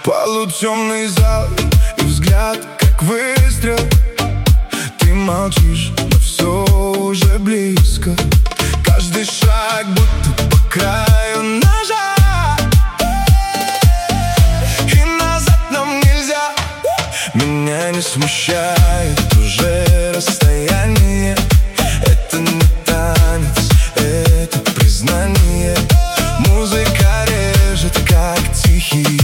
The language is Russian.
Полутемный зал и взгляд, как выстрел. Ты молчишь, но все уже близко. Каждый шаг будто по краю ножа, и назад нам нельзя. Меня не смущает уже расстояние. Это не танец, это признание. Музыка режет, как тихий